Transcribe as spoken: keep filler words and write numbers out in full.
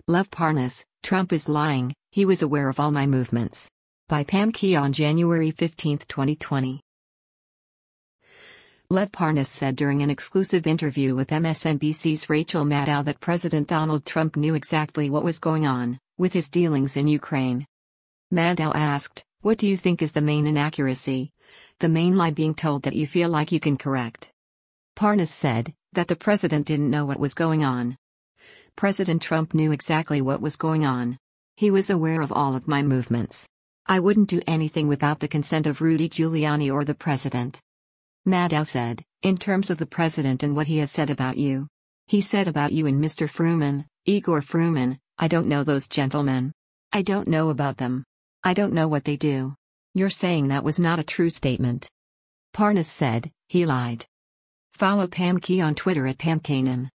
Lev Parnas, Trump is lying, he was aware of all my movements. By Pam Key on January fifteenth, twenty twenty. Lev Parnas said during an exclusive interview with M S N B C's Rachel Maddow that President Donald Trump knew exactly what was going on with his dealings in Ukraine. Maddow asked, "What do you think is the main inaccuracy? The main lie being told that you feel like you can correct?" Parnas said that the president didn't know what was going on. President Trump knew exactly what was going on. He was aware of all of my movements. I wouldn't do anything without the consent of Rudy Giuliani or the president. Maddow said, in terms of the president and what he has said about you. He said about you and Mister Fruman, Igor Fruman, I don't know those gentlemen. I don't know about them. I don't know what they do. You're saying that was not a true statement. Parnas said, he lied. Follow Pam Key on Twitter at Pam Kanan.